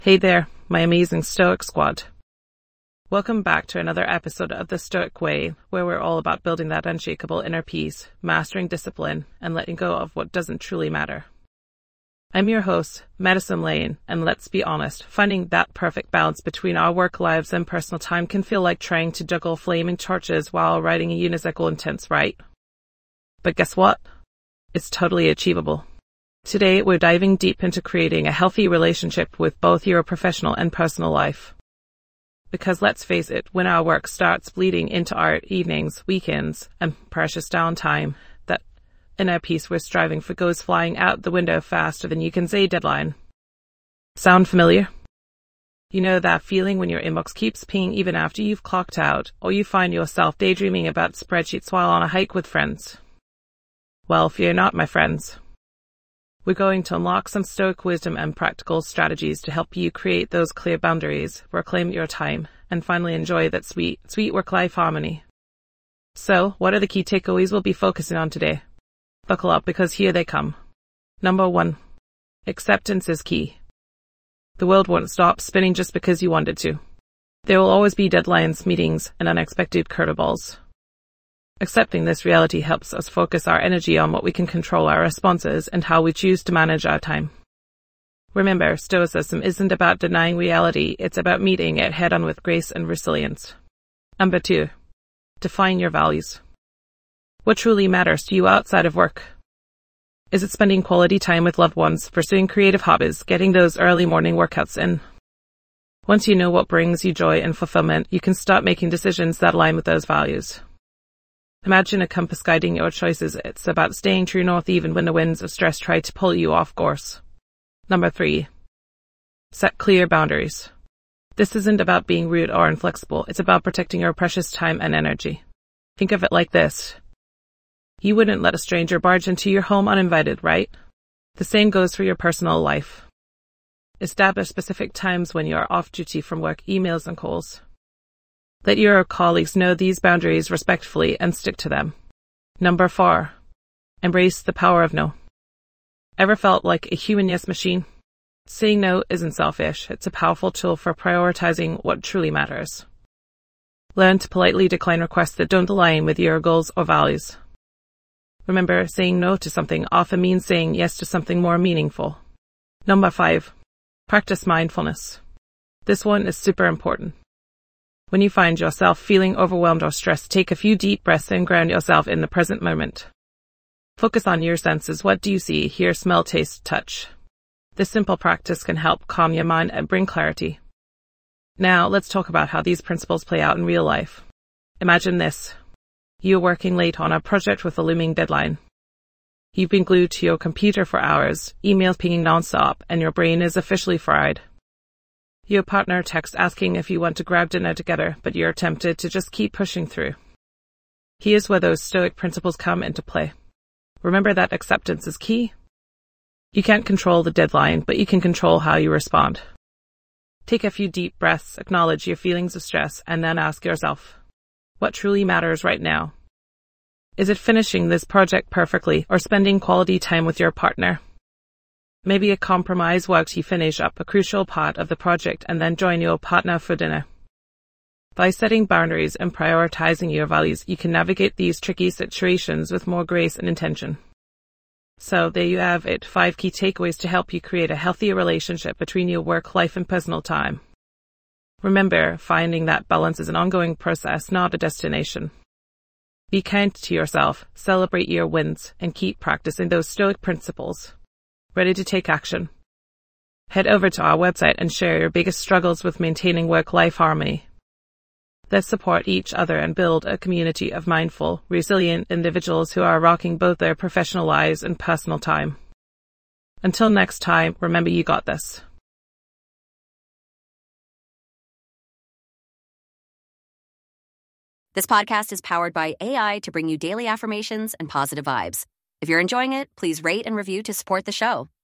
Hey there, my amazing Stoic squad. Welcome back to another episode of The Stoic Way, where we're all about building that unshakable inner peace, mastering discipline, and letting go of what doesn't truly matter. I'm your host, Madison Lane, and let's be honest, finding that perfect balance between our work lives and personal time can feel like trying to juggle flaming torches while riding a unicycle intense, right? But guess what? It's totally achievable. Today, we're diving deep into creating a healthy relationship with both your professional and personal life. Because let's face it, when our work starts bleeding into our evenings, weekends, and precious downtime, that inner peace we're striving for goes flying out the window faster than you can say deadline. Sound familiar? You know that feeling when your inbox keeps pinging even after you've clocked out, or you find yourself daydreaming about spreadsheets while on a hike with friends? Well, fear not, my friends. We're going to unlock some Stoic wisdom and practical strategies to help you create those clear boundaries, reclaim your time, and finally enjoy that sweet work-life harmony. So, what are the key takeaways we'll be focusing on today? Buckle up because here they come. Number 1. Acceptance is key. The world won't stop spinning just because you want it to. There will always be deadlines, meetings, and unexpected curveballs. Accepting this reality helps us focus our energy on what we can control our responses and how we choose to manage our time. Remember, Stoicism isn't about denying reality, it's about meeting it head-on with grace and resilience. Number 2. Define your values. What truly matters to you outside of work? Is it spending quality time with loved ones, pursuing creative hobbies, getting those early morning workouts in? Once you know what brings you joy and fulfillment, you can start making decisions that align with those values. Imagine a compass guiding your choices. It's about staying true north even when the winds of stress try to pull you off course. Number 3. Set clear boundaries. This isn't about being rude or inflexible. It's about protecting your precious time and energy. Think of it like this. You wouldn't let a stranger barge into your home uninvited, right? The same goes for your personal life. Establish specific times when you are off duty from work, emails, and calls. Let your colleagues know these boundaries respectfully and stick to them. Number 4. Embrace the power of no. Ever felt like a human yes machine? Saying no isn't selfish. It's a powerful tool for prioritizing what truly matters. Learn to politely decline requests that don't align with your goals or values. Remember, saying no to something often means saying yes to something more meaningful. Number 5. Practice mindfulness. This one is super important. When you find yourself feeling overwhelmed or stressed, take a few deep breaths and ground yourself in the present moment. Focus on your senses. What do you see, hear, smell, taste, touch? This simple practice can help calm your mind and bring clarity. Now, let's talk about how these principles play out in real life. Imagine this. You're working late on a project with a looming deadline. You've been glued to your computer for hours, emails pinging nonstop, and your brain is officially fried. Your partner texts asking if you want to grab dinner together, but you're tempted to just keep pushing through. Here's where those Stoic principles come into play. Remember that acceptance is key. You can't control the deadline, but you can control how you respond. Take a few deep breaths, acknowledge your feelings of stress, and then ask yourself, what truly matters right now? Is it finishing this project perfectly or spending quality time with your partner? Maybe a compromise works. You finish up a crucial part of the project and then join your partner for dinner. By setting boundaries and prioritizing your values, you can navigate these tricky situations with more grace and intention. So there you have it, 5 key takeaways to help you create a healthier relationship between your work life and personal time. Remember, finding that balance is an ongoing process, not a destination. Be kind to yourself, celebrate your wins, and keep practicing those Stoic principles. Ready to take action? Head over to our website and share your biggest struggles with maintaining work-life harmony. Let's support each other and build a community of mindful, resilient individuals who are rocking both their professional lives and personal time. Until next time, remember you got this. This podcast is powered by AI to bring you daily affirmations and positive vibes. If you're enjoying it, please rate and review to support the show.